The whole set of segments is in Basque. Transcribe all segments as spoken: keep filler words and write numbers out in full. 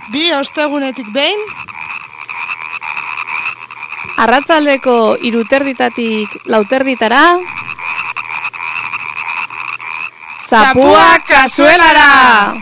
Bi ostegunetik behin. Arratsaldeko hiruterditatik lauterditara. Zapua kasuelara!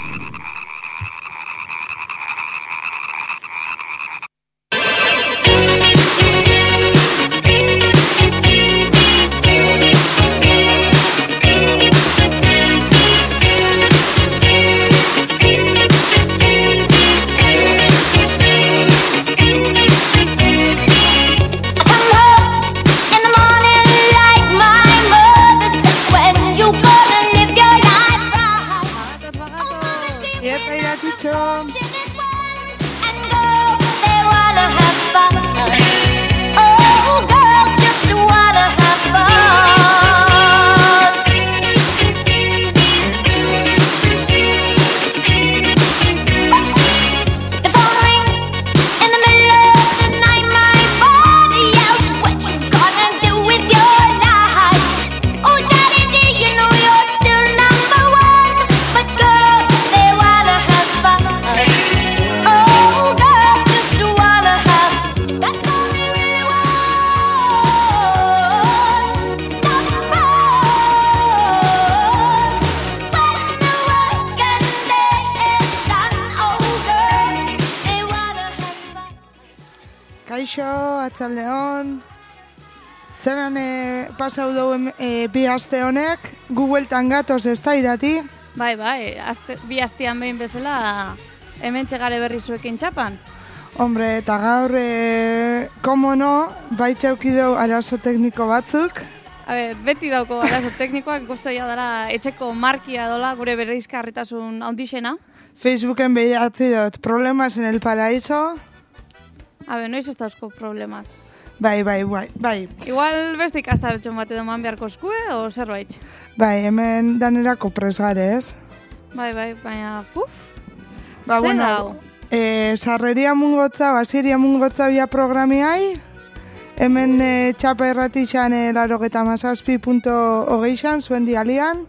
Kaixo, atzaldeon. Zeran e, pasau dugu e, bi aste honek, Googleetan gatoz ez da irati? Bai, bai, aste, bi astean behin bezala hemen txegare berri zuekin txapan. Hombre, eta gaur, e, komo no, bai txauki dugu arazo tekniko batzuk. A ber, beti dauko arazo teknikoak, ikustoia dara etxeko markia dola gure bereizkarritasun handixena. Facebooken behiatzi dut, problemas en el paraíso. A ber, noiz ez dauzko problemak. Bai, bai, bai, bai. Igual beste ikastaretxon bat edo man beharko eskue, o zerbait? Bai, hemen danerako presgare, ez? Bai, bai, baina, puf, ba, ze bueno, dau? E, sarreria mungotza, basiria mungotza bia programiai, hemen e, txapa erratixan e, larogeta mazazpi punto hogeixan, zuen dialian,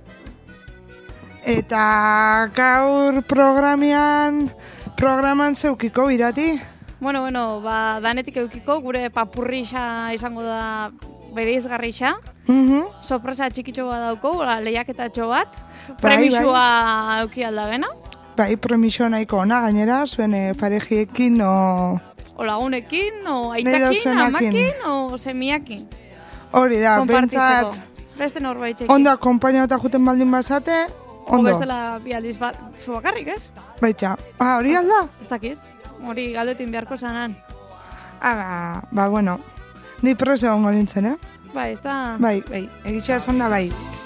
eta gaur programian, programan zeukiko irati. Bueno, bueno, ba, danetik eukiko, gure papurrixa izango da bereizgarrixa. Uh-huh. Sorpresa txikitxo bat dauko, lehiaketatxo bat. Bai, Premisua euki aldagena. Bai, premiso nahiko ona gainera, zuen e, parejiekin o... O lagunekin, o aitzakin, amakin, o semiakin. Hori da, bentsat... Beste norbaitxekin. Ondo, akompainauta juten baldin bazate, ondo. O bestela bialdiz bat, zu bakarrik, ez? Baitxa. Ah, hori alda? Ez dakit. Hori galdetin beharko zanan. Ah, ba, ba, bueno. Ni prose gongo nintzen, eh? Bai, ez da... Bai, bai, egitxea esan da, bai.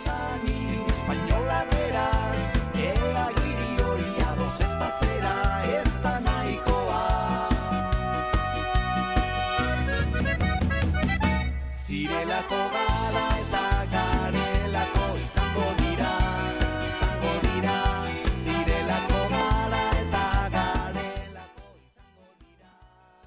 Zirelako gara eta garelako izango dira, izango dira. Zirelako gara eta garelako izango dira.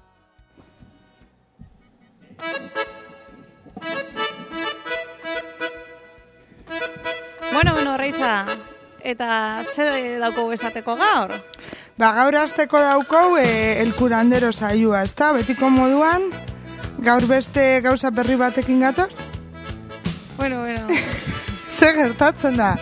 Bueno, bueno, Reisa, eta zer dauko esateko gaur? Ba, gaur hasteko dauko e, el curandero saioa, ezta? Betiko moduan, gaur beste gauza berri batekin gatoz? Bueno, bueno. Ze gertatzen da?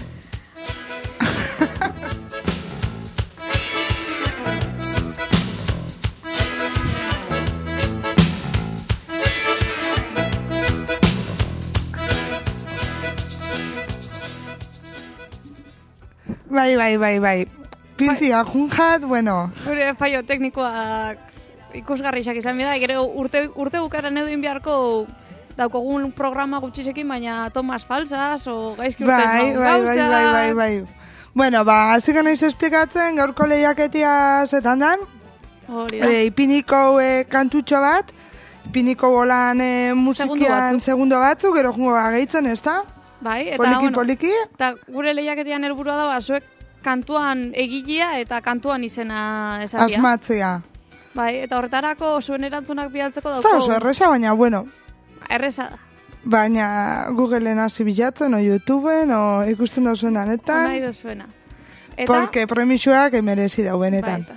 Bai, bai, bai, bai. Pintzia, junjat, bueno. Gure fallo teknikoak ikusgarrixak izan bida, gero urte, urte bukaren edin beharko daukogun programa gutxisekin, baina tomas falsas, o gaizki urte bai, bai, bai, bai, bai, bai. Bueno, ba, hasiko naiz esplikatzen, gaurko lehiaketia zetan dan. Hori da. E, ipiniko e, kantutxo bat, ipiniko bolan e, musikian segundo batzuk, gero jungo gehitzen, ez da? Bai, eta, poliki, bueno, poliki. Eta gure lehiaketian helburua da, ba, zuek kantuan egilea eta kantuan izena esatia. Asmatzea. Bai, eta horretarako zuen erantzunak bialtzeko dauko. Ez da oso erresa, baina, bueno. Erresa da. Baina Googleen hasi bilatzen, o YouTubeen, o ikusten da zuen anetan. Nahi da zuena. Eta? Porque premisuak emerezi dau benetan. Baita.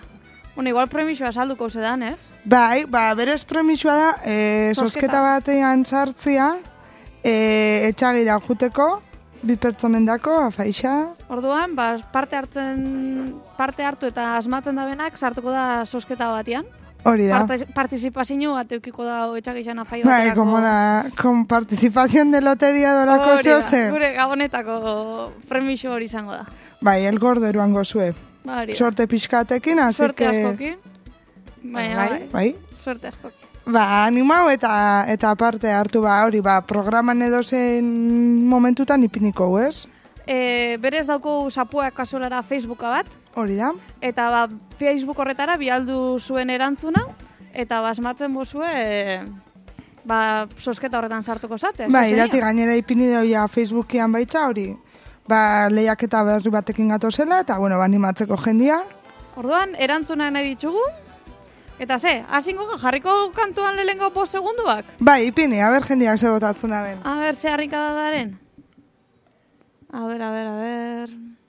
Bueno, igual premixua salduko zedan, ez? Bai, ba, berez premisua da, e, sosketa batean sartzia, e, etxagira juteko, bi pertsonendako, afaixa. Orduan, ba, parte hartzen, parte hartu eta asmatzen da benak, sartuko da sosketa batean. Hori da. Parte, partizipazio bat eukiko da etxagixan afai Bai, baterako. como la con participación de lotería dolako Hori da, zehose. gure gabonetako premixo hori izango da. Bai, el gordo eruango zue. Ba, hori da. Sorte pixkatekin, así Sorte que... askoki. Baina, Bai, bai, bai. sorte askoki. Ba, animau eta eta parte hartu ba, hori ba, programan edozen momentutan ipiniko, ez? E, berez dauko zapuak kasualara Facebooka bat, Hori da. eta ba, Facebook horretara bialdu zuen erantzuna, eta basmatzen bozue, e, ba, sosketa horretan sartuko zate. Ba, irati gainera ipini doia Facebookian baitza hori. Ba, lehiaketa berri batekin gatozela, eta bueno, ba, animatzeko jendia. Orduan, erantzuna nahi ditugu, eta ze, hasingo ga, jarriko kantuan lehengo bost segunduak? Bai, ipini, aber jendiak ze botatzen da ben. A ber, ze harrikada daren? A ber, a ber, a ber...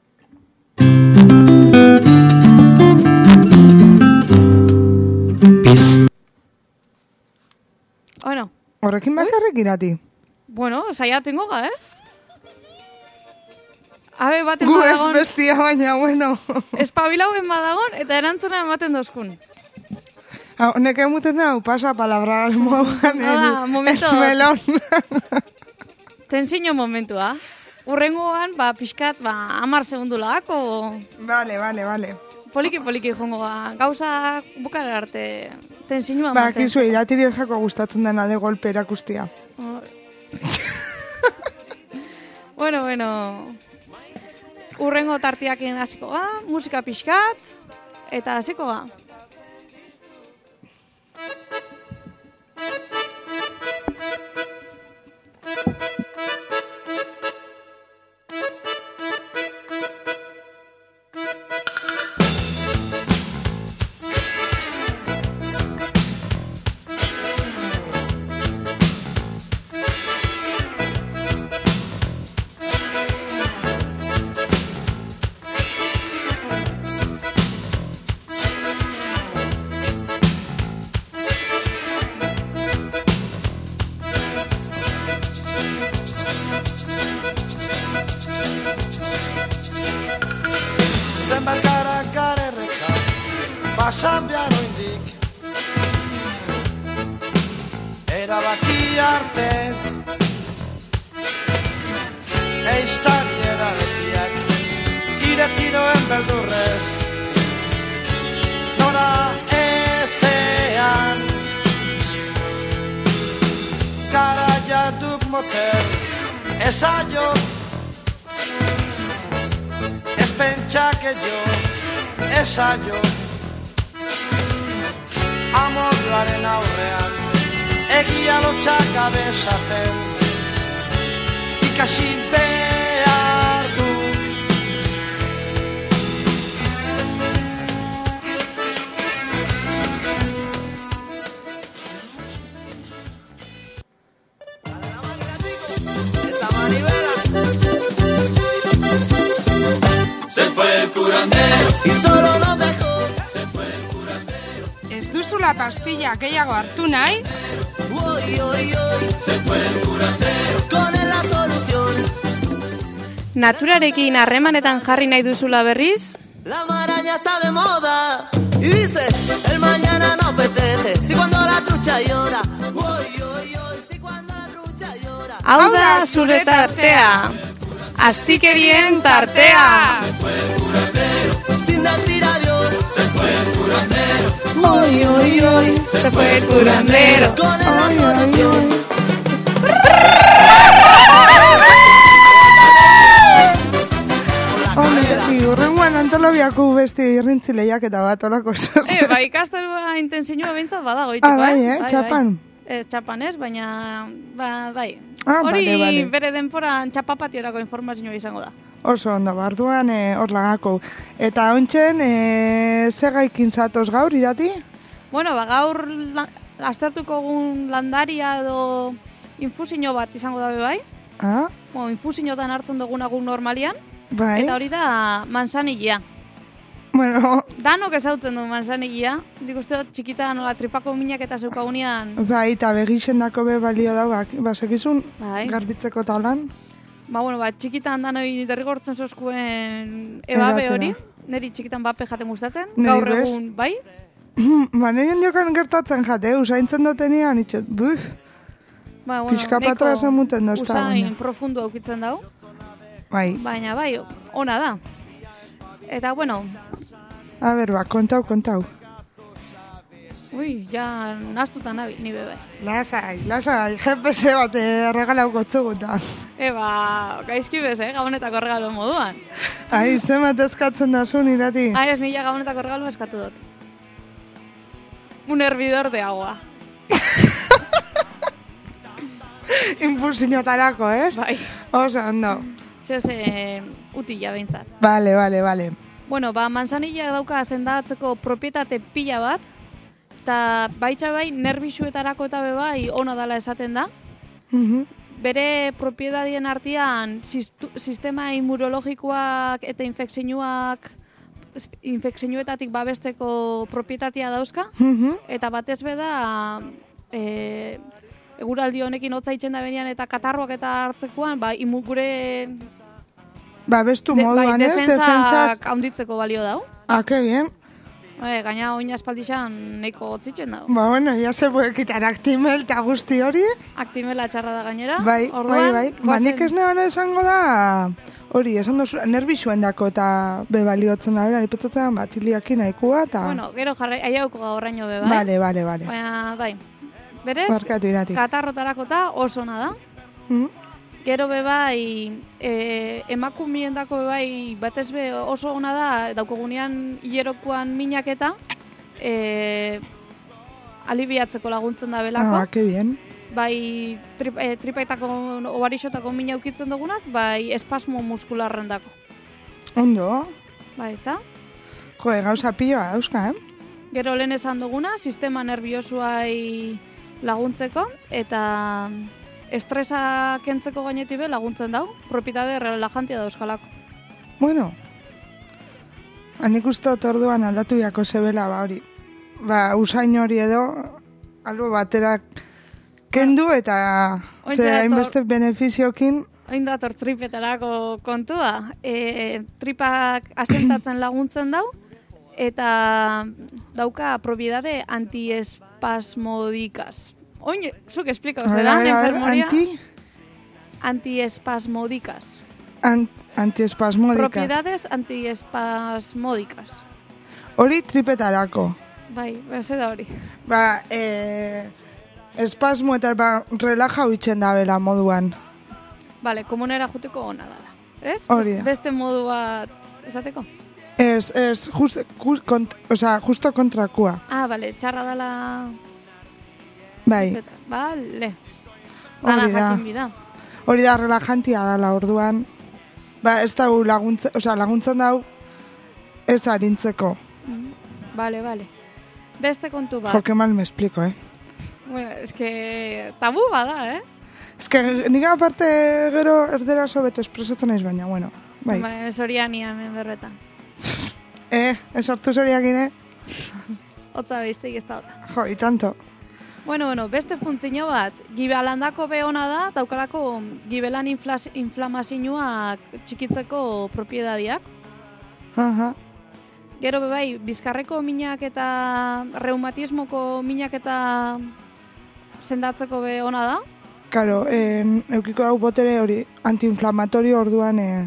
Bueno, Horrekin bakarrik irati. bueno, saiatu ingo ga, ez? Habe baten Gu ez badagon, bestia baina, bueno. espabilauen badagon, eta erantzuna ematen dozkun. Hau, Honek emuten da, pasa palabra almohan Hala, el, momento. el melón. Tensiño momentua. Urrengoan, ba, pixkat, ba, amar segundulako, Vale, vale, vale. poliki-poliki jongo ga. Gauza bukara arte tensiñua Ba, kizu, iratiri jako gustatzen dena de golpe erakustia. Bueno, bueno. Urrengo tartiakin hasiko ga, musika pixkat, eta hasiko ga. Zenbat gara gara erretzak, pasan behar oindik. Erabaki arte, eistari eraretiak, iretidoen beldurrez, nora ezean. Gara jarduk motel, esaio, pentsa que yo, esa yo, amorraren aurrean, egia lotxaka besaten, ikasi behar duk. Esa manivela. Se fue el curandero y solo nos dejó. Se fue el curandero. Ez duzula pastilla gehiago hartu nahi? Hoy, hoy, hoy. Se fue el curandero. Con él la solución. Naturarekin harremanetan jarri nahi duzula berriz? La maraña está de moda. Y dice, el mañana no apetece. Si cuando la trucha llora. Hoy, hoy, hoy. Si cuando la trucha llora. Hau da zure tartea. Astikerien tartea. Sin decir adiós. Se fue el curandero. Hoy, hoy, hoy. Se fue el curandero. Con él la solución. Hombre, urrengoan antolobiako beste irrintzileiak eta bat olako zaz. Eh, ba, ikastelua intensinua bintzat badago Ah, itxeko, bai, eh? eh, txapan. Ez, txapan ez, baina, ba, bai. Ah, Hori bale, bale. bere denporan txapapatiorako informazioa izango da. Oso ondo, barduan eh, hor lagako. Eta ontsen, eh, segaikin zatoz gaur, irati? Bueno, ba, gaur la, aztertuko egun landaria edo infusio bat izango dabe bai. Ah, Bueno, infusiotan hartzen duguna gu normalian. bai. Eta hori da manzanilla. Bueno, Danok ezautzen du manzanigia. Nik uste dut txikita nola tripako minak eta zeukagunean. bai, eta begixen dako be balio da, bak, basekizun, Bai. garbitzeko talan. Ba, bueno, ba, txikitan danoi derrigortzen zozkuen ebabe Edatera. hori. Neri txikitan bape jaten gustatzen. Neri Gaur bez. egun, bai? Ba, nire jokan gertatzen jate, usaintzen dutenian, itxet, buf, Ba, bueno, Pixka patras nemuten dozta, usain baina. profundo aukitzen dau. bai. Baina, bai, ona da. Eta, bueno, A ber, ba, kontau, kontau. ui, ja, nastuta nabi, ni bebe. Lasai, lasai, G P S bat erregalau txugutan. Eba, gaizki bez, eh, gabonetako regalo moduan. Ai, zemat eskatzen da zuen irati. Ai, ez nila gabonetako regalo eskatu dut. Un hervidor de agua. Impulsiotarako, ez? Bai, Oso, ondo. zeu ze utila behintzat. Vale, vale, vale. Bueno, ba, manzanilla dauka sendatzeko propietate pila bat, eta baitza bai, nerbixuetarako eta bebai ona dala esaten da. Mhm. Bere propiedadien artean sistu- sistema immunologikoak eta infekzioak infekzioetatik babesteko propietatea dauzka, Mhm. eta batez be da e, eguraldi honekin hotza itzen da benean eta katarroak eta hartzekoan, ba, imu, gure Ba, bestu de, moduan, bai, ez? defentsak Defentsak. haunditzeko balio dau. Ah, que bien. E, gaina oina espaldixan neiko hotzitzen dago. Ba, bueno, ya se buekitan aktimel eta guzti hori. Aktimela txarra da gainera. Bai, Orduan, bai, bai. Ba, goazen- nik ez neban esango da, hori, esan dozu, nerbixuen dako eta be baliotzen da, bera, nipetzatzen bat iliakin nahikoa, eta... Bueno, gero jarrai, aiauko gaurraino be, bai? Vale, vale, vale. Baina, bai. Berez, Barkatu irati. katarrotarako eta oso ona da. Mm? Gero be bai, e, emakumien dako be bai, batez be oso ona da, daukogunean hilerokoan minaketa, e, alibiatzeko laguntzen da belako. Ah, que bien. Bai, trip, e, tripaitako, obarixotako mina ukitzen dugunak, bai, espasmo muskularren dako. Ondo. Bai, eta? Jode, gauza piloa dauzka, eh? Gero lehen esan duguna, sistema nerviosuai laguntzeko, eta estresa kentzeko gainetik be laguntzen dau, propietate relajantia dauzkalako. Bueno, hanik uste dut orduan aldatu jako zebela, ba hori. Ba, usain hori edo, albo baterak kendu eta Ointxe ze dator- hainbeste benefiziokin, Oin dator tripetarako kontua, e, tripak asentatzen laguntzen dau, eta dauka propiedade antiespasmodikaz. Oin, zuk esplikau, a ver, a zelan, ver, a ver, enfermoria anti, antiespasmodikaz. an, antiespasmodika. Propiedades antiespasmodikaz. Hori tripetarako. Bai, beze da hori. Ba, e, espasmo eta ba, relaja huitzen da bela moduan. Bale, komunera juteko ona dala. Ez? Hori da. Beste modu bat esateko? Ez, ez, just, just, kont, osea, justo kontrakua. Ah, bale, txarra dala... Bai, Bale. Dana hori da. jakin bida. Hori da relajantia dala orduan. Ba, ez da laguntze, osea, laguntzen dau ez arintzeko. Bale, bale. Beste kontu bat. Jo, que mal me explico, eh? Bueno, es que tabu bada, eh? Ez que nik aparte gero erdera sobeto espresatzen naiz baina, bueno, bai. Bale, soriania hemen berretan. Eh, ez hartu zoriakin, eh? Hotza beizteik ez da ota. Jo, y tanto. Bueno, bueno, beste funtzio bat, gibelandako behona da, daukalako gibelan inflas, inflamazioak txikitzeko propiedadiak. Aha. Gero bebai, bizkarreko minak eta reumatismoko minak eta sendatzeko be ona da. Karo, eh, eukiko dau botere hori antiinflamatorio orduan, eh,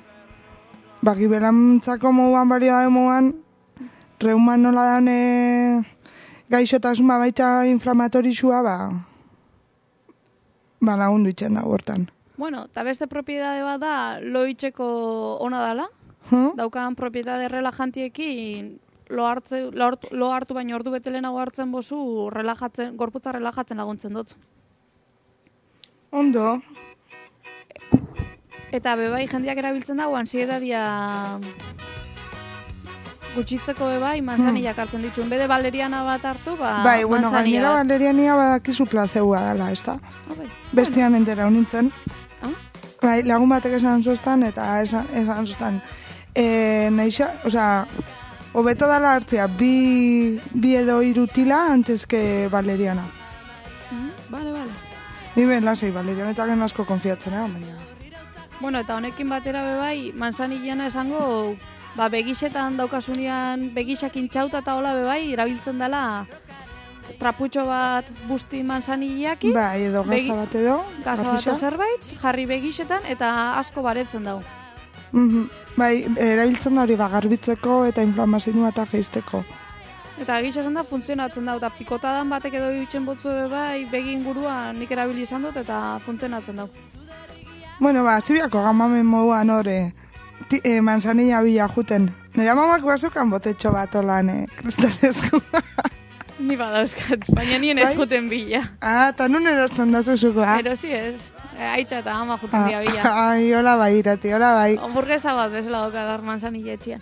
ba, gibelantzako moduan balio da moduan, reuman nola dan eh, gaixotasuna baita inflamatorixua, ba, ba lagundu itzen da hortan. Bueno, eta beste propiedade bat da, loitzeko ona dala. Huh? Daukan propiedade relajantiekin lo, hartze, lo, hartu, lo hartu baino ordu bete lehenago hartzen bozu, relajatzen, gorputza relajatzen laguntzen dut. Ondo. Eta bebai jendeak erabiltzen dago ansiedadia gutxitzeko bebai manzanillak hartzen ditu. En bede valeriana bat hartu, ba Bai, bueno, manzanilla gainera bat. valeriania badakizu plazeua dela, ez da? Ah, bai. Bestian entera honintzen. Ah? Bai, lagun batek esan zuztan, eta esan, esan zuztan. E, naixa, osea, hobeto dala hartzea bi, bi edo irutila antes que valeriana. Mm, vale, vale. Ni ben lasei valeriana eta gen asko konfiatzen egon, baina. Bueno, eta honekin batera bebai, manzanillana esango, ba, begixetan daukasunean, begixakin txauta eta hola bebai, erabiltzen dela traputxo bat busti manzanillaki. Ba, edo gaza bat edo. Gaza bat zerbait, jarri begixetan, eta asko baretzen dau. Mm-hmm. Bai, erabiltzen da hori ba, garbitzeko eta inflamazioa eta jeizteko. Eta egitza esan da, funtzionatzen da, eta pikotadan batek edo dutzen botzu bai, begi inguruan nik erabili izan dut, eta funtzionatzen da. Bueno, ba, zibiako gamamen moduan hori, e, manzanilla bila juten. Nera mamak bazukan botetxo bat olan, eh, kristalezko. Ni badauzkat, baina nien ez juten bila. Ah, eta nun erosten da zuzukoa. Pero si ez, haitxa eta ama juten dia bila. Ai, hola bai, irati, hola bai. Hamburguesa bat bezala doka dar manzanilla etxian.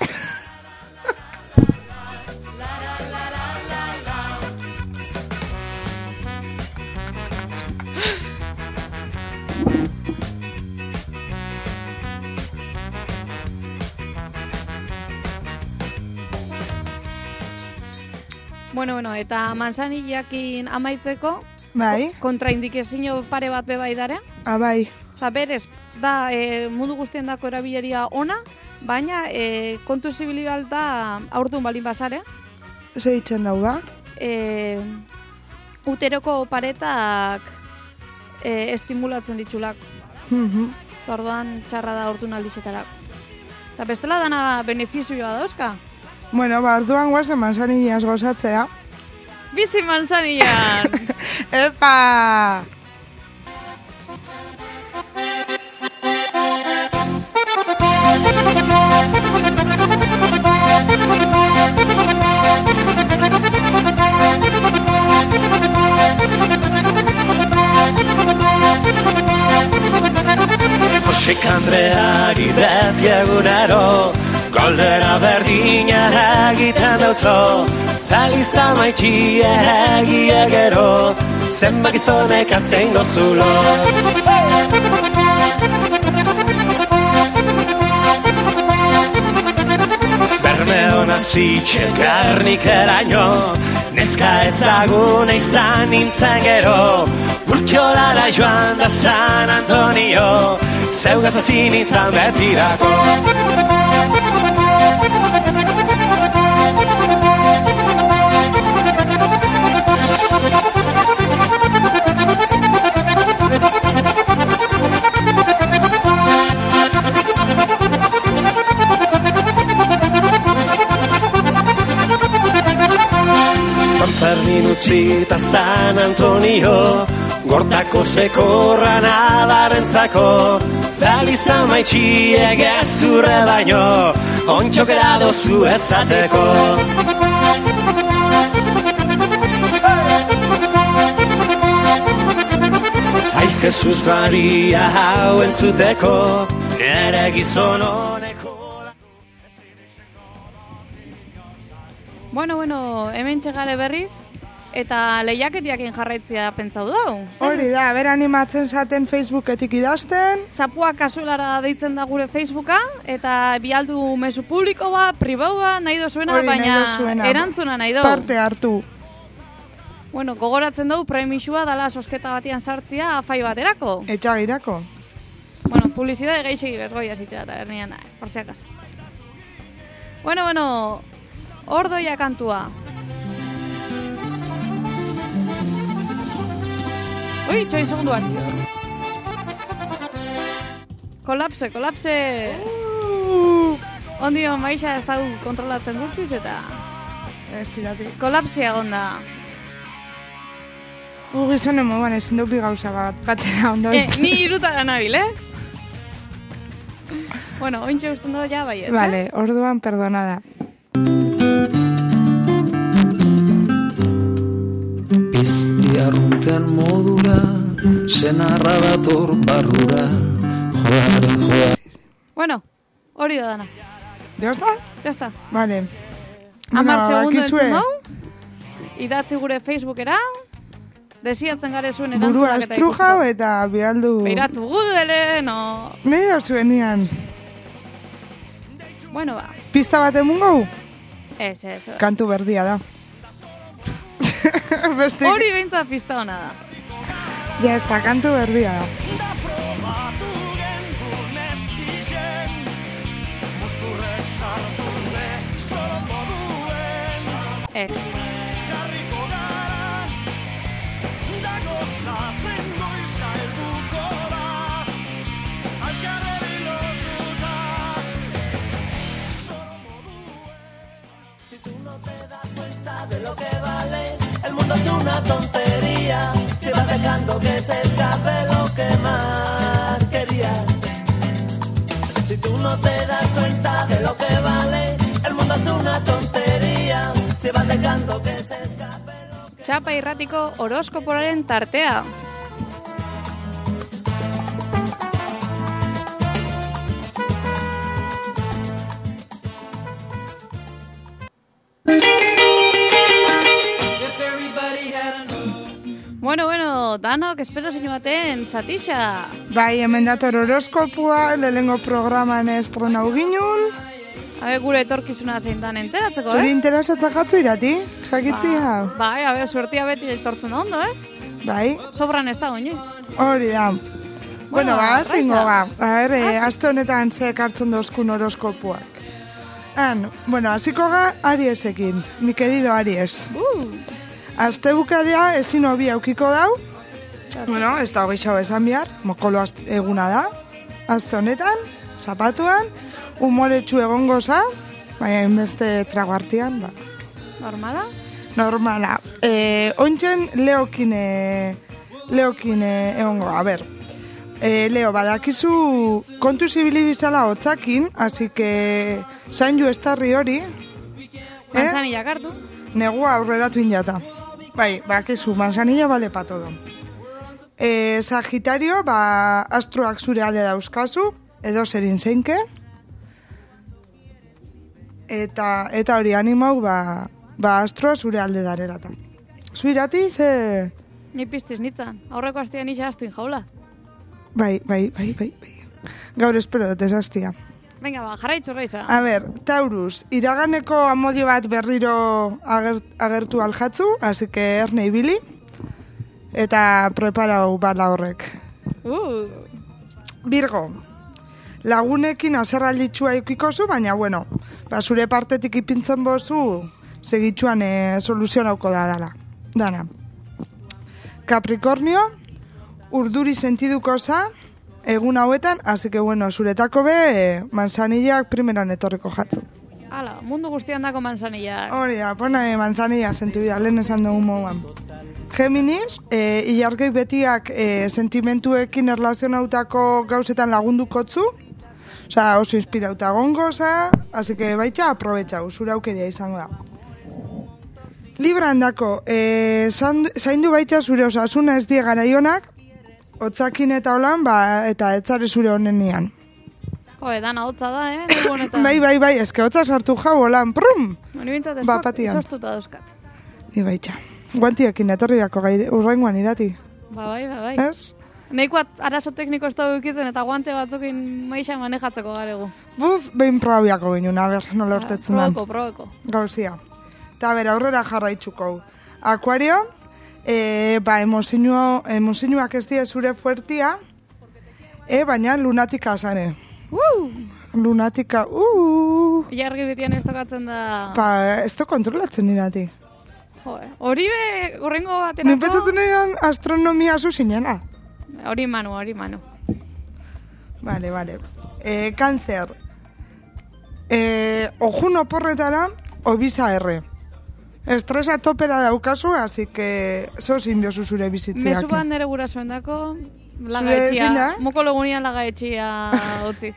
Bueno, bueno, eta manzanillakin amaitzeko, bai, kontraindikazio pare bat bebai dare. Ah, bai. Osa, berez, da e, mundu guztien dako erabileria ona, baina e, kontu zibili balta aurtun balin bazare. Ze ditzen dau da? E, uteroko paretak e, estimulatzen ditxulak. Mm-hmm. Orduan txarra da aurtun aldixetarak. Eta bestela dana benefizioa dauzka. Bueno, ba, orduan guazen manzanillaz gozatzea. Bizi manzanillan! Epa! Josek Andreari beti egunero Goldera berdina egiten dautzo Feliz amaitxie egia gero Zenbak izonek azengo zulo Berme hona zitxe garnik eraino Neska ezaguna izan nintzen gero Urkiolara joan da San Antonio Zeugaz hasi nintzen betirako San Fermin utzi eta San Antonio Gortako zekorran adarentzako Feliz amaitxie gezurre baino Ontxokera dozu ezateko Ai, Jesus Maria hau entzuteko Nere gizon honeko Bueno, bueno, hemen txegare berriz, eta lehiaketiakin jarraitzia pentsau dugu. Hori da, ber animatzen zaten Facebooketik idazten. Zapua kasulara deitzen da gure Facebooka, eta bialdu mezu publiko bat, pribau bat, nahi dozuena, Hori, baina nahi dozuena. erantzuna nahi dugu. Parte hartu. Bueno, gogoratzen dugu premixua dala sosketa batian sartzia afai baterako. Etxagirako. Bueno, publizidade geixegi bergoia zitzera eta hernian, por si acaso. Bueno, bueno, ordoia kantua. Ui, txoi segunduak. Kolapse, kolapse. Uh, Ondio, maixa ez dago kontrolatzen guztiz eta ez zirati. kolapsia gonda. Gu gizonen moduan ezin dupi gauza bat batera ondo. Eh, ni irutara nabil, eh? Bueno, ointxe usten dugu ja baiet, Vale, eh? orduan perdonada. Pizti arrunten modura, senarra dator barrura, joare, joare. Bueno, hori da dana. Deoz da? Ya está. Vale. Amar segundo bakizue, entzun dugu. Idatzi gure Facebookera. Desiatzen gare zuen burua erantzunak eta estrujau ikustu. eta bialdu... Beiratu gudele, no... Nahi da zuenian. Bueno, ba. Pista bat emun gau? Ez, ez. Kantu berdia da. Beste... Hori behintzat pista hona da. Ja, ez da, kantu berdia da. Ez. De lo que vale, el mundo es una tontería. Si vas dejando que se escape lo que más querías. Si tú no te das cuenta de lo que vale, el mundo es una tontería. Si vas dejando que se escape lo que... Txapa irratiko horoskopoaren tartea. Bueno, bueno, danok, espero zein baten, txatixa. Bai, hemen dator horoskopua, lehengo programan estronau ginun. Habe, gure etorkizuna zein dan enteratzeko, Zuri eh? interesatzen jatzu irati? Jakitzi hau? Ba, bai, habe, suertia beti etortzen da ondo, ez? Bai, Sobran ez da, oinoi. hori da. Bueno, ba, Raiza. zingo ga. A ber, eh, Hasi. aste honetan ze ekartzen dozkun horoskopuak. Han, bueno, hasiko ga Ariesekin, mi querido Aries. Uh, Aste bukarea ezin hobi aukiko dau. Bueno, ez da hogei xau esan behar, mokolo aste- eguna da. Aste honetan, zapatuan, umoretsu egongo za, baina inbeste trago artean, ba. normala? Normala. E, Ointzen leokin, e, leokin e, egongo, a ber. E, Leo, badakizu kontu zibili bizala hotzakin, así que zain ju estarri hori, Manzanillak hartu. negua aurreratu injata. Bai, bakizu, manzanilla bale pa todo. E, Sagitario, ba, astroak zure alde dauzkazu, edo zerin zeinke. Eta, eta hori animau, ba, ba astroa zure alde darerata. Zuirati, ze... Ni piztiz nitzan. Aurreko astean isa astuin jaula. Bai, bai, bai, bai, bai. Gaur espero dut esaztia. Venga, ba, jarraitzu, Raiza. A ber, Taurus, iraganeko amodio bat berriro ager, agertu aljatzu, así que erne ibili, eta preparau bala horrek. Uh, Virgo, lagunekin azerralditxua eukikozu, baina, bueno, ba, zure partetik ipintzen bozu, segitxuan e, soluzionauko da dala. Dana. Capricornio, urduri sentiduko za, egun hauetan, así que, bueno, zuretako be, e, manzanillak primeran etorriko jatzu. ala, mundu guztian dako manzanillak. Hori da, pona e, manzanilla sentu bida, lehen esan dugu moduan. Geminis, e, ilargei betiak e, sentimentuekin erlazionautako gauzetan lagundukotzu, osea, oso inspirauta gongo, osea, así que baitxa aprobetxau, zure aukeria izango da. Libra handako, e, zaindu baitxa zure osasuna ez die garaionak, hotzakin eta holan, ba, eta etzare zure honenian. Jo, dana hotza da, eh? Negu honetan. Bai, bai, bai, eske hotza sartu jau, holan, prum! Hori bintzat Ba, patian. esostuta dauzkat. Ni baitxa. Guantiekin etorri bako gaire, urrengoan irati, Ba, bai, ba, bai. ez? Neikoat arazo tekniko ez da dukitzen eta guante batzukin maixa manejatzeko garegu. Buf, behin probabiako ginen, a ber, nola urtetzen dan. Probeko, probeko. Gauzia. Eta ber, aurrera jarraitzuko. Akuario, e, ba, emozinu, emozinuak ez die zure fuertia, e, baina lunatika zane. Uh! Lunatika, uh! Ilargi betian ez tokatzen da... Pa, ez to kontrolatzen irati. Jo, eh. Hori be, horrengo baterako... Nien petzatzen edan astronomia zuzinena. Hori manu, hori manu. Vale, vale. E, Cáncer. E, ojun oporretara, obisa erre. Estresa topera daukazu, así que zo zinbiozu zure bizitziak. Mezu bat nere gurasoen dako, laga Zure etxia, zeina? moko logunian laga etxia utzi.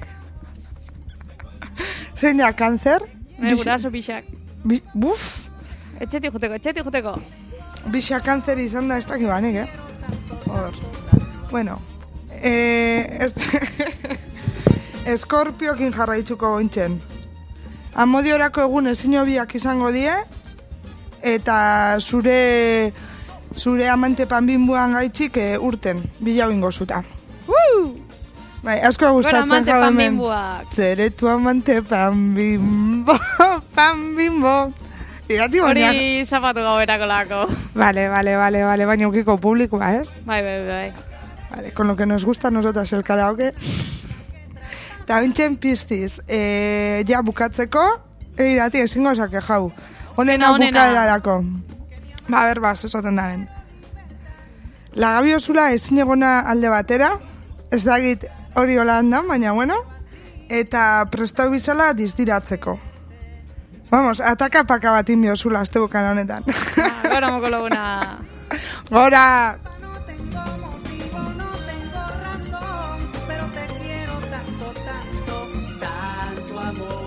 Zein da, Cáncer? Nere Bix- guraso bixak. Bi, buf! Etxetik juteko, etxetik juteko. Bixa Cáncer izan da ez dakit banik, eh? Hor. Bueno. Eh, ez... Eskorpiokin jarraitzuko gointzen. Amodiorako egun ezin hobiak izango die, eta zure zure amante panbinbuan gaitxik e, urten, bilau ingo zuta. Uh! Bai, asko gustatzen amante jau pan hemen. bimboak. Zere tu amante pan bimbo, pan bimbo. Irati baina. Hori zapatu gauerako lako. Vale, vale, vale, vale, baina ukiko publikoa, ¿es? Bai, bai, bai. Vale, con lo que nos gusta a nosotras el karaoke. Eta bintxen piztiz, eh, ja bukatzeko, e, irati ezingo zake jau. Honena Honena. bukaerarako. Ba, berbaz, esaten da ben. Lagabi osula ezin egona alde batera, ez dagit hori hola handan, baina bueno, eta prestau bizala dizdiratzeko. Vamos, ataka paka bat inbiozula azte bukan honetan. Ah, gora moko laguna. Gora! No tengo motivo, no tengo razón, pero te quiero tanto, tanto, tanto amor.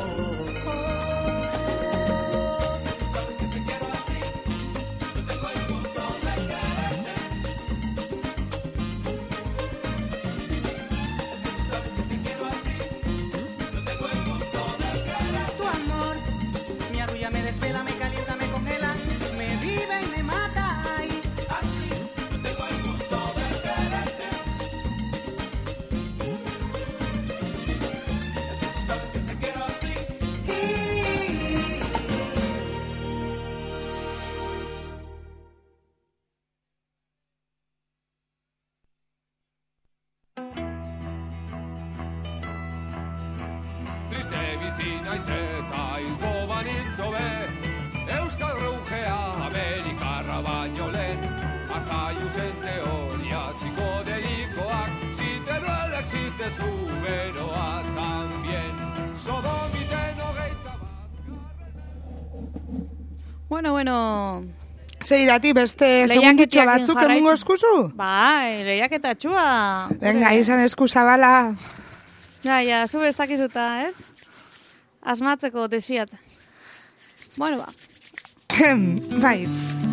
Tu amor me arrulla, me desvela, me calienta, me congela, me vive y me mata. Ay. Triste bizi naiz eta hilko banintzo be, Euskal Raujea Amerikarra baino lehen, Arjaiuzen teoria psikodelikoak, si teruel existe zu beroa tambien, sodomiten hogeita bat. Bueno, bueno. Ze irati beste Lehiaketiak segundutxo batzuk jarraitu. emungo eskuzu? Bai, lehiaketa txua. Venga, izan eskuzabala. Ja, ja, zu ez dakizuta, ez? Asmatzeko desiat. Bueno, ba. Bai.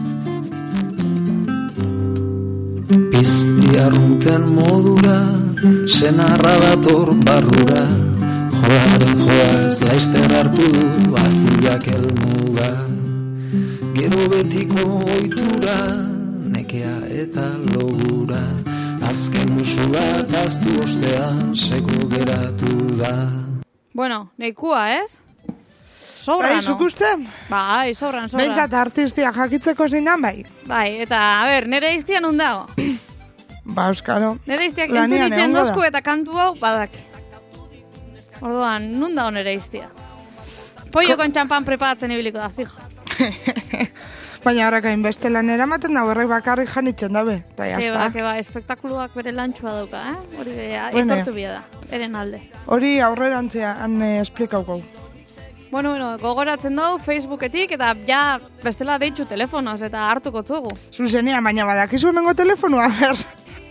Pizti arrunten modura, senarra dator barrura, joaren joaz laizter hartu du aziak elmuga. Gero betiko oitura, nekea eta logura, azken musua gaztu ostean seko geratu da. Bueno, neikua, ez? Sobra, Bai, no? zuk uste? Bai, sobran, sobran. Bentsat artistia jakitzeko zindan, bai. Bai, eta, a ber, nere iztian undago. Ba, euskaro. Nere iztiak Lanean entzun ditzen egongo da. dozku eta kantu hau badak. Orduan, nun dago nere iztia? Pollo con champán preparatzen ibiliko da, fijo. Baina horrek hainbeste lan eramaten da, horrek bakarrik janitzen dabe. Eta Ke jazta. ba, ke ba, espektakuluak bere lantxua dauka, eh? Hori be, Bueno. etortu bia da, eren alde. Hori aurrerantzea, han eh, esplikauko. Bueno, bueno, gogoratzen dugu Facebooketik eta ja bestela deitzu telefonoz eta hartuko zugu. Zuzenia, baina badakizu hemengo telefonua, ber.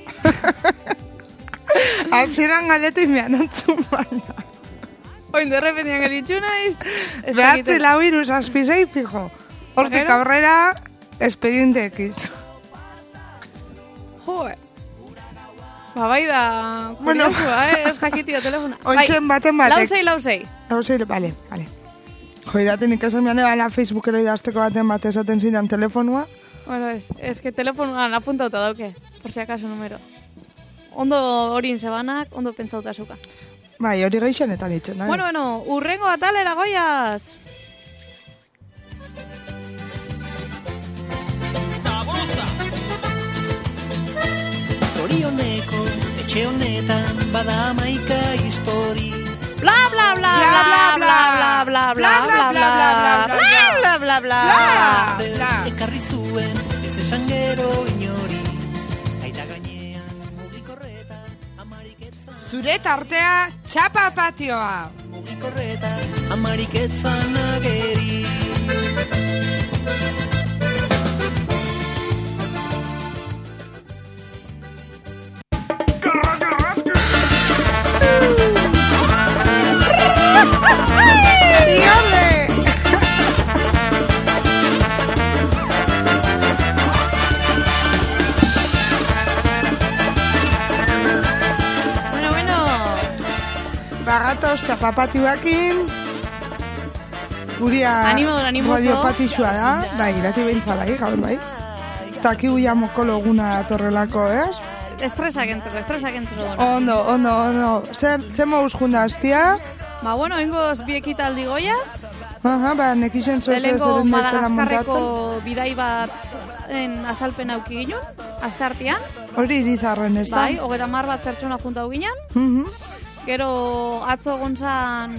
Hasieran galdetu inbean antzun baina. Oin, derrepentian gelitxu naiz. ez Behatzi dakit- lau iru zazpizei, fijo. Hortik Gero? aurrera, expediente X. Jo, ba, bai da, Bueno. kuriosua, eh? Ez jakitio telefona. Oitzen baten batek. Lausei, lausei. Hau zeire, bale, bale. Jo, iraten ikasen behan ebala Facebookera idazteko baten bat esaten zidan telefonua. Bueno, ez, ez que telefonuan apuntauta dauke, por si acaso numero. Ondo horin zebanak, ondo pentsauta zuka. Bai, hori geixenetan ditzen, da. Bueno, bueno, urrengo atalera goiaz. Sabrosa. Zorioneko etxe honetan bada maika histori. Bla, bla, bla, bla, bla, bla, bla, bla, bla, bla, bla, bla, bla, bla. Zer ekarri zuen ez esan gero inori. Aita gainean mugikorretan amariketzan. Zure tartea txapa patioa. Mugikorretan amariketzan ageri. Bueno, bueno. Bagatoz txapapatioakin. Guria Animo, animo. radiopatixua da. Bai, irati behintza bai, gaur bai. Eta ki huia mokolo eguna atorrelako, ez? estresa kentzeko, estresa kentzeko duna. Ondo, ondo, ondo. Zer, zer moduz junda hastia? Ba, bueno, ingoz bi ekitaldi goiaz. Aha, ba, nekixen zoze Lehengo zeren bertela Madagaskarreko montatzen. bidai bat en azalpen auki ginen, aste artean. Hori irizarren, ez da? Bai, hogeita hamar bat pertsona juntau ginen. Mhm. Gero atzo gontzan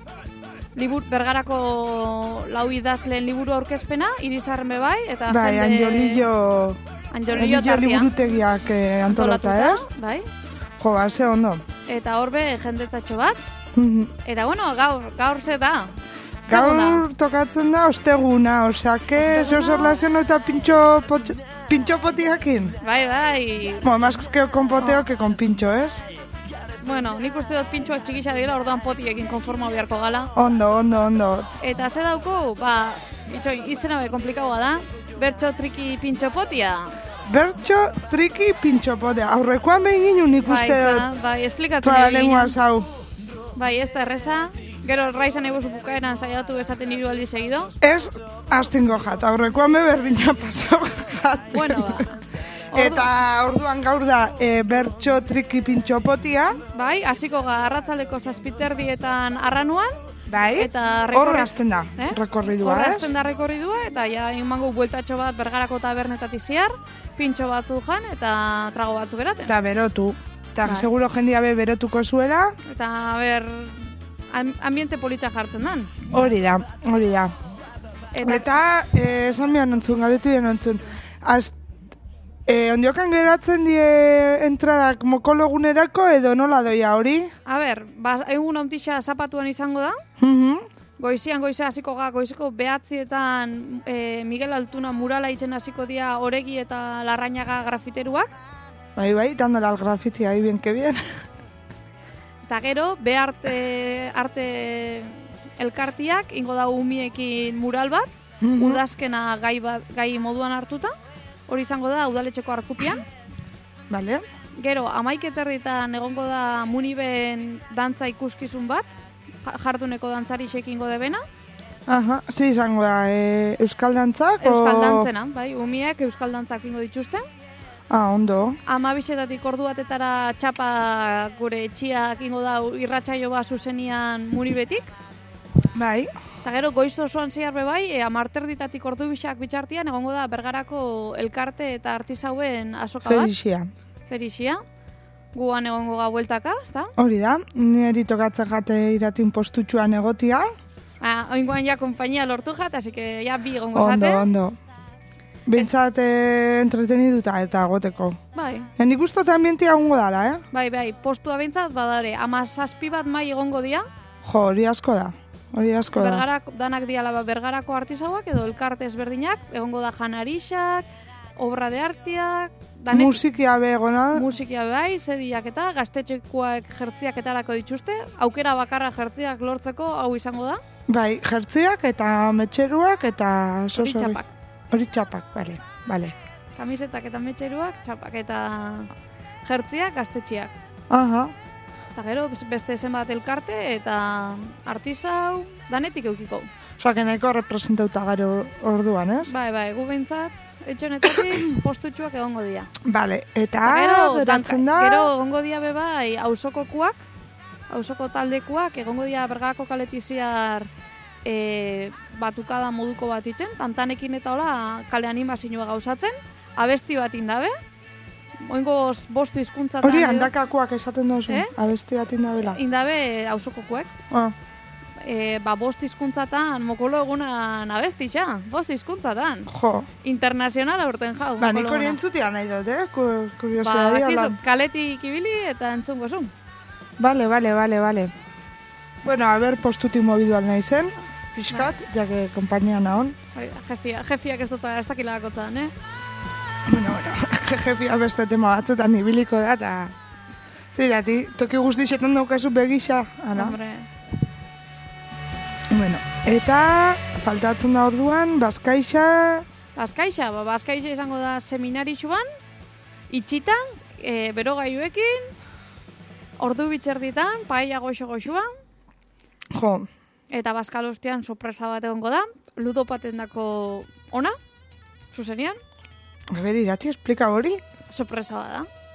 libur, bergarako lau idazleen liburu aurkezpena, irizarren be bai, eta Bai, jende... Anjolillo... Anjolillo Anjolillo tartean. liburutegiak eh, antolata, Antolatuta, ez? Bai. Jo, ba, ze ondo. Eta horbe jendetatxo bat. Mhm. Eta bueno, gaur, gaur ze da. Gaur tokatzen da osteguna, osea, que zeo zer lazen eta pintxo, potx, pintxo potiakin. Bai, bai. Bueno, más que con poteo que con pincho, ez? Bueno, nik uste dut pintxoak txikisa dira, orduan potiekin konforma beharko gala. Ondo, ondo, ondo. Eta ze dauko, ba, itxoi, izena be komplikagoa da, bertxo triki pintxo potia. Bertxo, triki, pintxo potea. Aurrekoan behin ginen nik uste bai, dut. bai, esplikatzen Para ari lengua ginen. zau. Bai, ez da erreza. Gero raizan eguzu bukaeran saiatu esaten hiru aldi segido. Ez, astingo jat. Aurrekoan be berdina pasau jat. Bueno, ba. Ordu- Eta orduan gaur da e, bertxo, triki, pintxo potia. Bai, hasiko ga arratzaldeko zazpiterdietan arranuan. Bai, Eta hor rekorri- hasten da, Eh? rekorridua, Horra ez? hasten da rekorridua, eta ja inmango bueltatxo bat bergarako tabernetatik ziar, pintxo batzu jan, eta trago batzuk eraten. Eta berotu. Eta Bai. seguro jendia be berotuko zuela. Eta, a ber, am- ambiente politxa jartzen dan. Hori da, hori da. Eta, Eta, eh, esan behar nontzun, galdetu behar nontzun. Az, eh, ondiokan geratzen die entradak mokologunerako edo nola doia hori? a ber, ba, egun hauntixa zapatuan izango da, Mhm. goizian goizea hasiko ga, goizeko behatzietan e, Miguel Altuna murala itzen hasiko dia Oregi eta Larrañaga grafiteruak, Bai, bai, dándola al grafiti ahí bien que bien. eta gero, beharte arte elkartiak, ingo da umiekin mural bat, Mhm. udazkena gai, bat, gai moduan hartuta, hori izango da udaletxeko arkupian. Vale. Gero, amaiketerritan egongo da Muniben dantza ikuskizun bat, ja- jarduneko dantzari ekingo debena, Aha, zi izango da, eh, euskal dantzak? o- euskal dantzena, bai, umiek euskal dantzak ingo dituzte. Ah, ondo. Amabixetatik ordu batetara txapa gure etxiak ingo da irratsaio bat zuzenian Munibetik. Bai. Eta gero, goiz osoan zehar be bai, e, amarterditatik ordu bixak bitxartian egongo da bergarako elkarte eta artizauen azoka bat. Felixia. Ferixia. Guan egongo ga bueltaka, ezta? Hori da, niri tokatzen jate iratin postutxuan egotia. Ah, oingoan ja konpainia lortu jat, así que ja bi egongo Ondo, zate. ondo. Bintzat eh, entreteniduta eta goteko. Bai, E, nik uste dut ambientia egongo dala, eh? bai, bai, postua bintzat badare, ama zazpi bat mai egongo dia, Jo, hori asko da. Hori asko da. bergarako, danak diala ba, bergarako artizauak edo elkarte ezberdinak, egongo da janarixak, obra de arteak, danek Musikia be egona. musikia bai, zediak eta gaztetxekoak jertziak etarako dituzte, aukera bakarra jertziak lortzeko hau izango da, Bai, jertziak eta metxeruak eta... hori soso- txapak. Hori txapak, bale, bale. Kamisetak eta metxeruak, txapak eta jertziak gaztetxiak. Aha, Eta gero beste zenbat elkarte eta artisau danetik eukiko. osak nahiko representauta gero orduan, ez? Bai, bai, gu behintzat, etxonetatik postutxuak egongo dira. Bale, eta Eta geratzen da... Gero egongo dira be bai, auzokokuak, auzoko taldekuak, egongo dira bergako kaletiziar e, batukada moduko bat itzen, tantanekin eta hola kale animazioa gauzatzen, abesti bat indabe, oingoz bostu hizkuntzatan Hori edo- handakakoak esaten dozu, Eh? abesti bat indabela. indabe auzokokuek. Ah, E, ba, bost hizkuntzatan, mokolo egunan abestitxa, bost hizkuntzatan. jo, Internazionala urten jau. ba, nik mokolo hori eguna. entzutia nahi dut, eh? Ku- Ba, Kuriosidadi, dakizu, hola. kaletik ibili eta entzungo zun. Vale, vale, vale, vale. Bueno, a ver, postutik mobidual nahi zen, pixkat, jake kompainia nahon. Bai, Jefia, jefiak ez dut ez dakilakotan, eh? Bueno, bueno, jefia beste tema batzutan ibiliko da, eta... Zirati, toki guztixetan daukazu begisa, ana. Hombre, Bueno, eta faltatzen da orduan, Bazkaixa... Bazkaixa, ba, Bazkaixa izango da seminarixuan, itxitan, e, berogailuekin, ordu bitxerditan, paella goxo-goxuan, Jo, eta Bazkalostian sorpresa bat egongo da, ludopaten dako ona, zuzenian, a ber, irati, esplika hori. sorpresa bat da.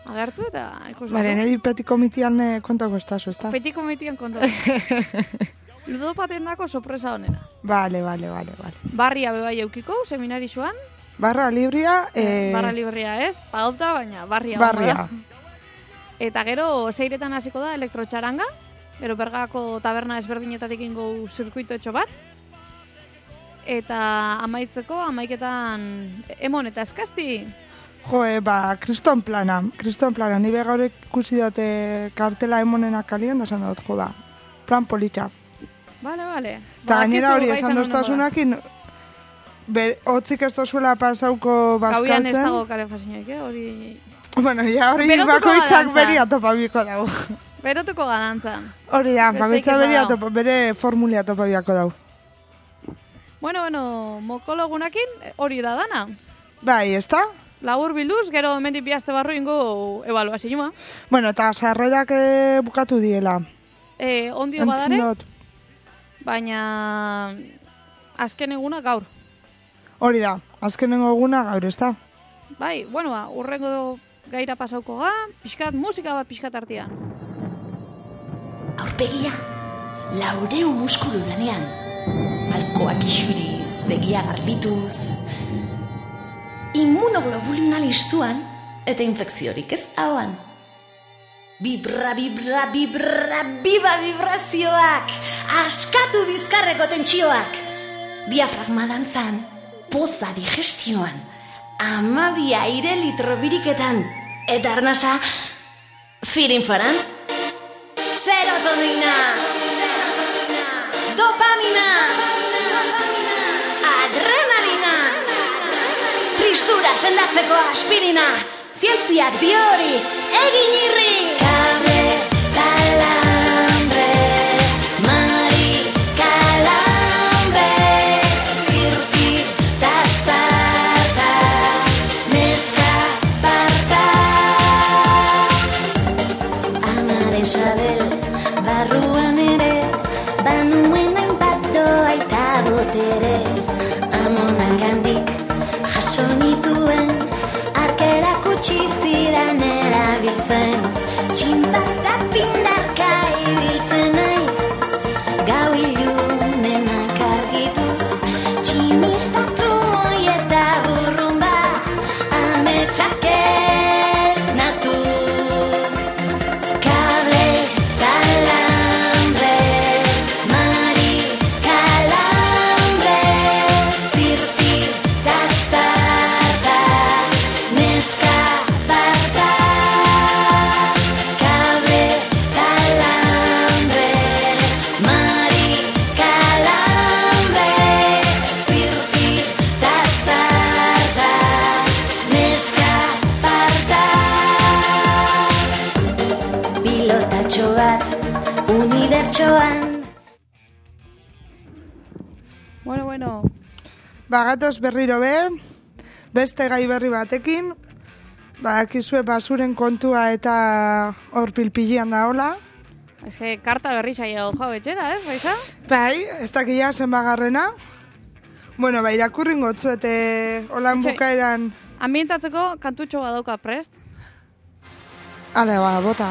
agertu eta ikusi. Bale, niri petit komitian eh, kontako estazu, ez da? Petit komitian kontatu. Ludopaten dako sorpresa honena. Bale, bale, bale, bale. Barria bebai eukiko, seminarixoan. Barra libria... Eh, barra libria ez, pauta, baina barria. Barria. Eta gero, seiretan hasiko da elektrotxaranga, gero Bergako taberna ezberdinetatik ingo zirkuitotxo bat. Eta amaitzeko, amaiketan emon eta eskazti. Jo, e, ba, kriston plana, kriston plana. Ni gaur ikusi dute kartela emonena kalien, da zan dut, jo, ba. Plan politxa. Bale, bale. Eta gainera hori esan doztasunakin, hotzik ez dozuela pasauko bazkaltzen. Gauian ez dago kale fasinoik, eh? Hori... Bueno, ja hori bakoitzak beri atopabiko dago. Berotuko gadantzan. Hori da, bakoitzak beri atopa, bere formulia atopabiko dago. Bueno, bueno, mokologunakin hori da dana. Bai, ez da? Labur bilduz, gero hemendik bihazte barru ingo evaluazioa. Bueno, eta sarrerak e, bukatu diela. E, ondio badare, baina azken eguna gaur. Hori da, azkenengo eguna gaur, ez da? Bai, bueno, ba, urrengo gaira pasauko ga, pixkat musika bat pixkat artean. Aurpegia, laureu muskulu lanean, malkoak isuriz, begia garbituz, immunoglobulina listuan, eta infekziorik ez hauan. Bibra, bibra, bibra, biba vibrazioak, askatu bizkarreko tentsioak, diafragma dantzan, poza digestioan, amabi aire litro biriketan, eta arnasa, firinfaran, serotonina, dopamina, adrenalina, tristura sendatzeko aspirina, zientziak dio hori, egin irri. Kable, kalambre, mari, kalambre, zirti, tazarta, neska, parta. Amaren sabel, barruan ere, banuen hainbat doa eta botere, amonan gandik, jaso nituen, arkera kutsi zidan erabiltzen, txinpata pindarka ibiltzen naiz, gau ilunenak argituz, tximistatu moi eta burrumba, ametsak ez natuz. Kable, kalambre, mari, kalambre, zirti, tazarta, neska, parta. Kable, kalambre, mari, kalambre, zirti, tazarta, neska, parta. Pilotatxo bat, unibertsoan. Bueno, bueno, Bagatoz berriro be, beste gai berri batekin, badakizue basuren kontua eta hor pilpilian da hola. ez que karta berri saia jau etxera, ez, baiza? Bai, ez dakia zenbagarrena. Bueno, ba, irakurrin gotzuete holan Etxe. bukaeran. Ambientatzeko kantutxo badauka prest. Ale, ba, bota.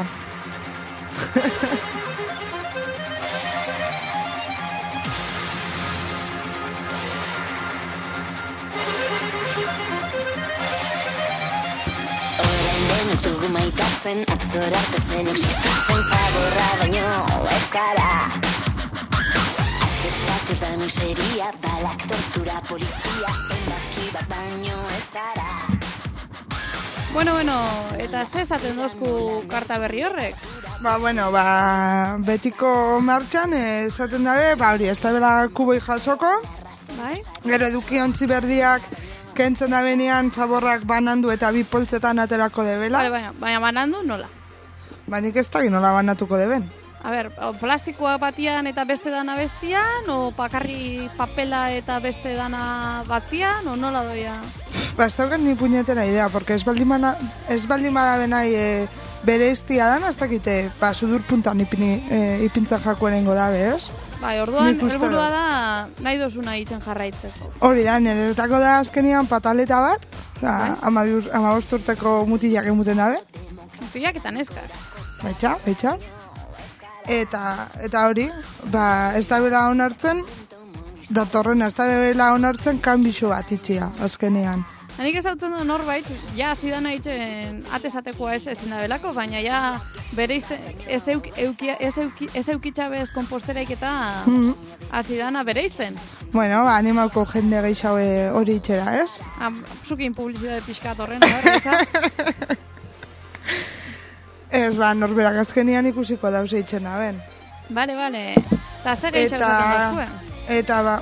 Dugu maitatzen, atzorarte zen existitzen zaborra baino ez gara. Atezak da miseria, balak tortura, polizia, zenbaki bat baino ez gara. Bueno, bueno, eta ze esaten dozku karta berri horrek? Ba, bueno, ba, betiko martxan, eh, esaten dabe, ba, hori, ez da bela kuboi jasoko. Bai? Gero eduki ontzi berdiak, kentzen da benean zaborrak banandu eta bi poltzetan aterako debela. Vale, baina, baina banandu nola? Ba, nik ez dakit nola banatuko deben. A ber, o plastikoa batian eta beste dana bestian, o pakarri papela eta beste dana batian, o nola doia? Ba, ez daukat ni puñetera idea, porque ez baldin bana, ez baldin bada nahi e, bere iztia dan, ez dakite, ba, sudur puntan ipini, e, ipintza jakuerengo dabe, ez? Bai, orduan, Nik uste helburua dut. da nahi dozuna itzen jarraitzeko. Hori da, niretako da azkenian pataleta bat, Bai. amabost urteko mutilak emuten dabe. mutilak eta neskak. Baitxa, baitxa. Eta, eta hori, ba, ez da bela onartzen, datorren ez da bela onartzen kanbixu bat itxia, azkenean. Hanik ezautzen du norbait, ja zidan haitzen atesatekoa ez ezin da belako, baina ja bere izte, ez, euk, euki, ez, euki, ez eukitxabez komposteraik eta mm-hmm. azidana bere izten. Bueno, ba, animauko jende gehiago hori itxera, ez? Ah, zukin publizidade pixkat horren, horre, ez, ba, norberak azkenean ikusiko dauz eitzen da, ben. Bale, bale. Eta zer gehiago zaten dauzue? Eta, ba,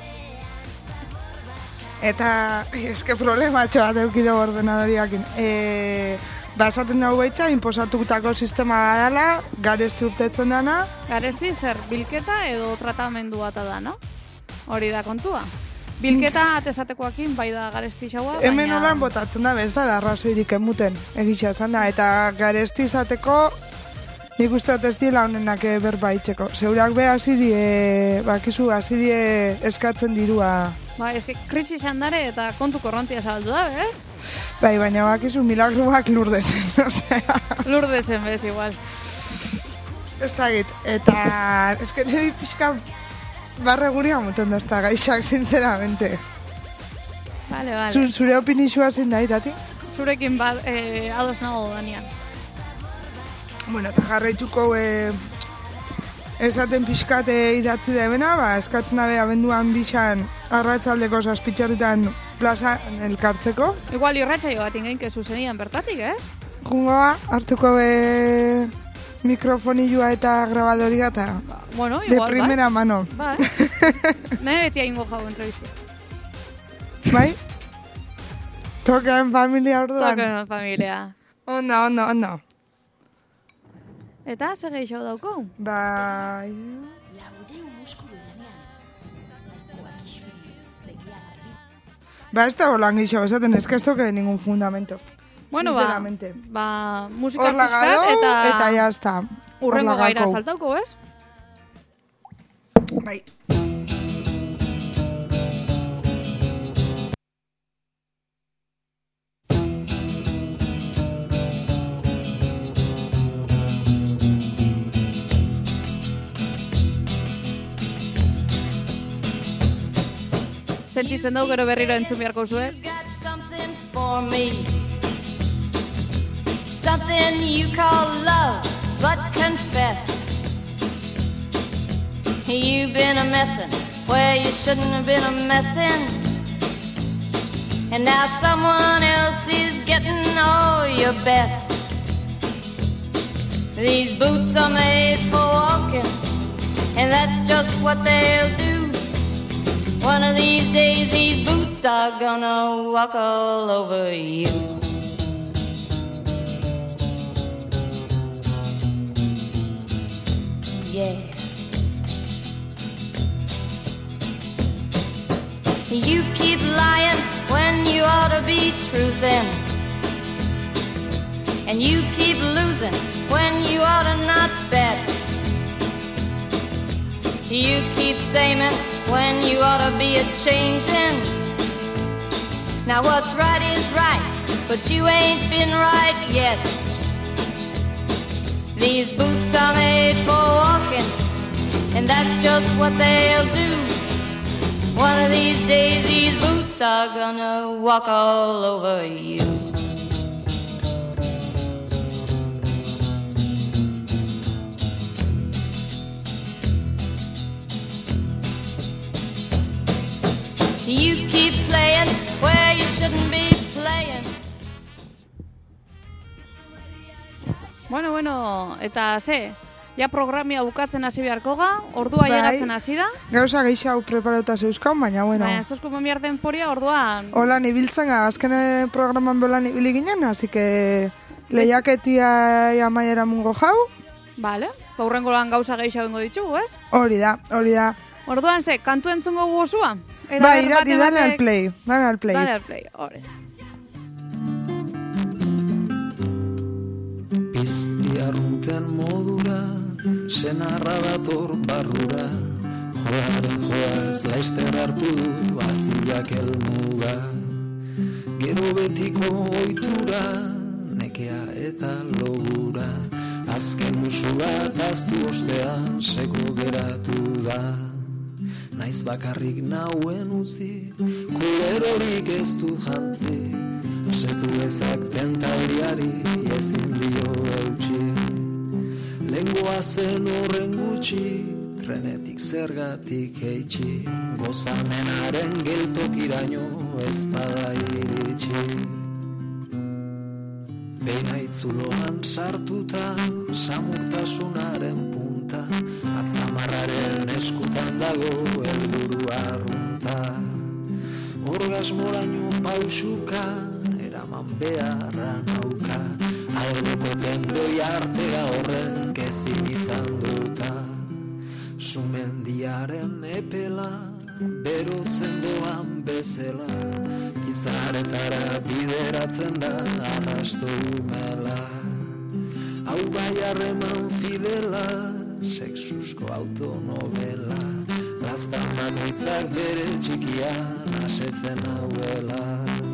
eta, eske problematxo bat eukido ordenadoriakin. E, ba, esaten dugu baitza, inposatutako sistema badala, garesti urtetzen dana. Garesti zer, bilketa edo tratamendu bat da, no? Hori da kontua. Bilketa atesatekoakin bai da garesti xaua, baina... Hemen olan botatzen da, ez da arrazoirik emuten, egitxa esan da. Eta garesti izateko, nik uste ez diela honenak berba itxeko. Zeurak be hasi die, bakizu, hasi die eskatzen dirua. Ba, eske krisi xandare eta kontu korrontia zabaldu da, bez? Bai, baina bakizu milagruak lurdezen, osea. Lurdezen, bez, igual. Ez da git, eta eske niri pixka barre guria moten dozta gaixak, sinceramente. Vale, vale. Zure, zure opinixua zein da, itati? Zurekin ba, eh, ados nago danian. Bueno, eta jarraituko eh, esaten pixkate idatzi da ebena, ba, eskatzen dabe abenduan bixan arratzaldeko zazpitxerritan plaza elkartzeko. Igual irratxaio bat ingainke zuzenian bertatik, eh? Jungoa, hartuko be mikrofonilua eta grabadoria eta bueno, igual, de primera bai. mano. Bai. Nahi beti ingo jau entrevistu. Bai? Tokaen familia orduan? Tokaen familia. Ondo, ondo, ondo. Eta, zer gehiago dauko? Bai... Ba, ez da holan gehiago esaten, ez que ez toque ningún fundamento. Bueno, ba, ba, musika fiskat eta... Eta ya está. Urrengo gaira saltauko, ez? Bai. Sentitzen dugu gero berriro entzun beharko zuen. Something you call love, but confess you've been a messin' where you shouldn't have been a messin', and now someone else is getting all your best. These boots are made for walking, and that's just what they'll do. One of these days these boots are gonna walk all over you. Yeah. You keep lying when you ought to be truthin', and you keep losing when you ought to not bet. You keep saying when you ought to be a-changin'. Now what's right is right, but you ain't been right yet. These boots are made for walking, and that's just what they'll do. One of these days these boots are gonna walk all over you. You keep playing where you shouldn't be playing. Bueno, bueno, eta ze, ja programia bukatzen hasi beharko ga, ordua llegatzen hasi da. Gauza gehiago preparatuta zeuzkan, baina bueno. Baina, estos como miar denporia orduan. Holan ibiltzen ga, azken programan belan ibili ginen, así que lehiaketia amaiera mungo jau. Vale, paurrengoan gauza gehiago ingo ditugu, ez? Hori da, hori da. Orduan ze, kantu entzungo gu osua? Ba, irati, dale al play, dale al play. Dale al play, hori da. Pizti arrunten modura, senarra dator barrura, joaren joaz laizter hartu du aziak elmuga. Gero betiko oitura, nekea eta logura. da, azken musu bat aztu ostean seko geratu da. Naiz bakarrik nauen utzi, kulerorik ez du jantzi, asetu ezak tentauriari ezin dio eutxi. Lengoa zen horren gutxi, trenetik zergatik eitxi, gozamenaren geltokiraino ez bada iritsi. Beina itzuloan sartuta, samurtasunaren punta, atzamarraren eskutan dago helburu arrunta. Orgasmoraino pausuka, eraman beharra nauka, alboko tendoi artega horrek ezin izan duta. Sumendiaren epela, berotzen doan bezala, izaretara bideratzen da arrasto umela. Hau bai harreman fidela, sexusko autonovela, gaztan bakoitzak bere txikian asetzen hauela.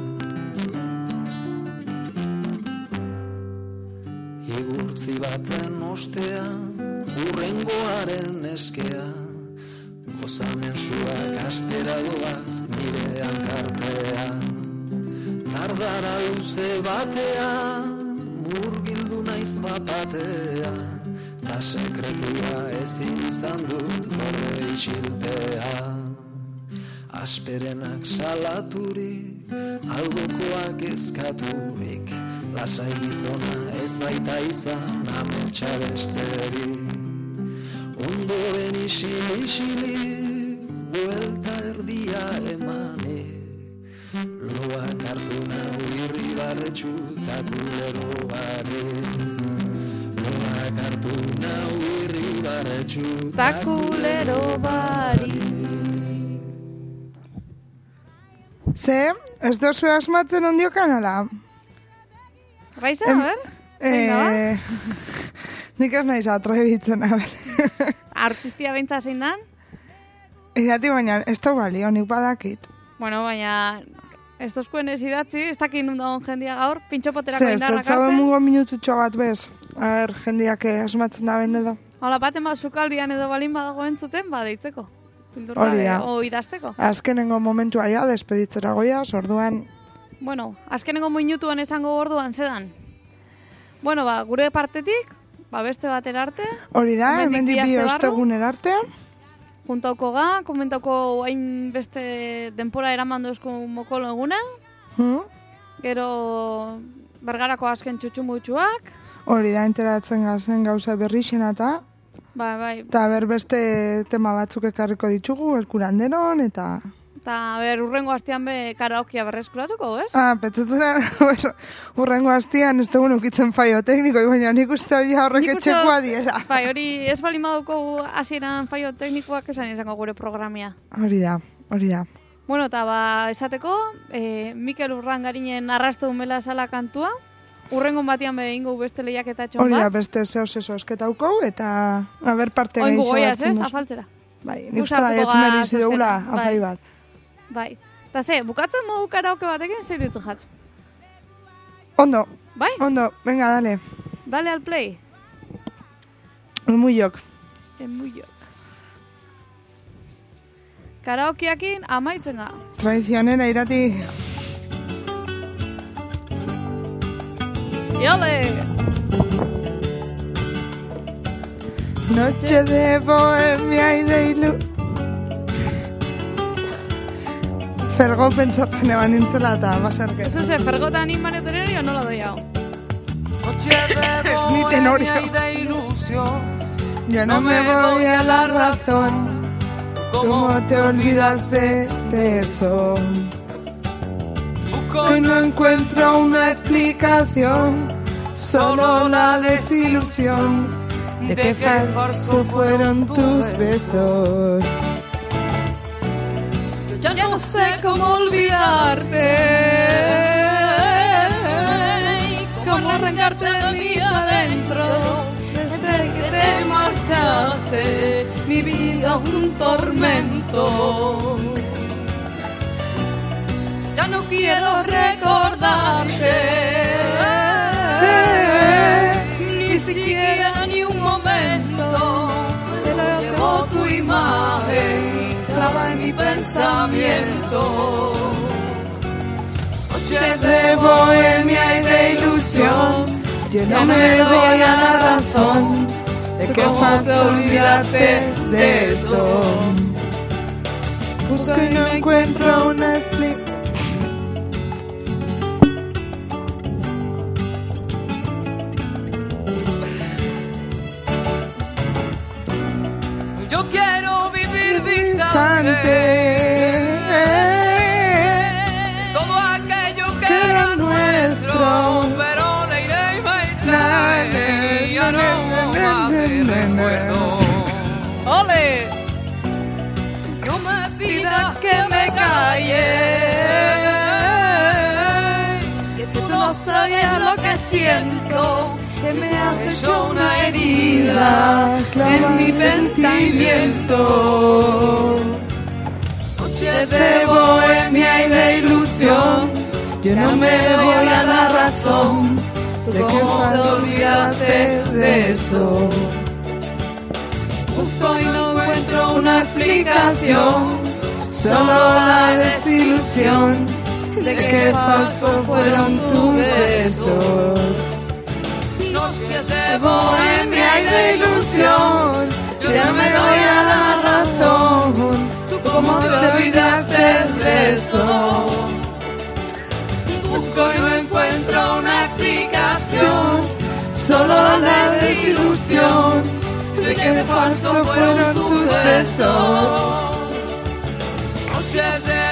Igurtzi baten ostean, urrengoaren eskea, gozamen suak astera doaz nire hankartea. Tardara luze batean, murgildu naiz bapatea, ta sekretua ezin izan dut gore isilpea. Asperenak salaturik, albokoak eskaturik, lasai gizona ez baita izan ametsa besterik. Ondoren isili-isili, buelta erdia emane, loak hartu nau irribarretxu ta kulero bare. Loak hartu nau irribarretxu ta kulero bare. Ze, ez dozu asmatzen ondio kanala? Raiza, a ber? Eh, nik ez naiz atrebitzen, a ber. Artistia beintza zein dan? Irati baina, ez da balio, nik badakit. Bueno, baina, ez dozkuen ez idatzi, ez dakit nun dagoen jendia gaur, pintxopoterako Ze, ez indarrak dut zauen mugo minututxo bat bez. A ber, jendiak asmatzen da ben edo. Hala, baten bat sukaldian edo balin badago entzuten, ba, deitzeko. Hori da. O idazteko. Azkenengo momentua ja, despeditzera goiaz, orduan... Bueno, azkenengo minutuan esango orduan, zedan. Bueno, ba, gure partetik, ba, beste batera arte. Hori da, hemen bi osteguner arte. Juntauko ga, komentauko hain beste denpora eramandu esku mokolo eguna. Hmm? Gero, bergarako azken txutxumutxuak. Hori da, enteratzen gazen gauza berrixena eta... Bai, bai. Eta ber beste tema batzuk ekarriko ditugu, elkuran denon, eta... Eta, ber, urrengo hastian be karaokia berreskuratuko, ez? Ah, petzetzen, urrengo hastian ez dugun ukitzen faio tekniko, baina nik uste hori horrek etxekoa diela. Bai, hori ez bali maduko hasieran faio teknikoak esan izango gure programia. Hori da, hori da. Bueno, eta ba, esateko, eh, Mikel Urrangarinen arrastu umela sala kantua, urrengon batian be ingo beste lehiaketatxon bat. Hori da, beste zehoz eso esketaukau, eta haber parte gehiago batzen. Oingo goiaz, ez, afaltzera. Bai, nik uste baietz merizi dugula, afai bat. Bai. Eta ze, bukatzen mogu karaoke batekin, zer ditu jatz? Ondo. Bai? Ondo, venga, dale. Dale al play. Emuyok. Emuyok. Karaokeakin amaitzen da. Tradizionera irati. Jole! Noche de bohemia y de ilu... Fergo pentsatzen eban nintzela eta baserke. Eso se, fergotan inman tenorio no lo doy hau. Es mi tenorio. Yo no me voy a la razón. ¿Cómo te olvidaste de eso? Hoy no encuentro una explicación, solo la desilusión de que falso fueron tus besos. Ya no sé cómo olvidarte, cómo arrancarte de mí adentro. Desde que te marchaste, mi vida es un tormento. Ya no quiero recordarte, ni Noches de bohemia y de ilusión, yo no me voy a la razón de que falta olvidarte de eso. Busco y no encuentro una explicación. Yo quiero vivir distante, todo aquello que era nuestro, pero le iré y me iré, ya no más te recuerdo. ¡Ole! No me pidas que me calle, que tú no sabes lo que siento, que me has hecho una herida en mi sentimiento. Noches de bohemia y de ilusión, yo no me voy a la razón de que falta olvidarte de eso. Busco y no encuentro una explicación, solo la desilusión de que falsos fueron tus besos. Noches de bohemia y de ilusión, yo ya me doy a la razón, tú como te olvidaste de eso. Busco y no encuentro una explicación, solo la desilusión de que falsos fueron tus besos. Noches de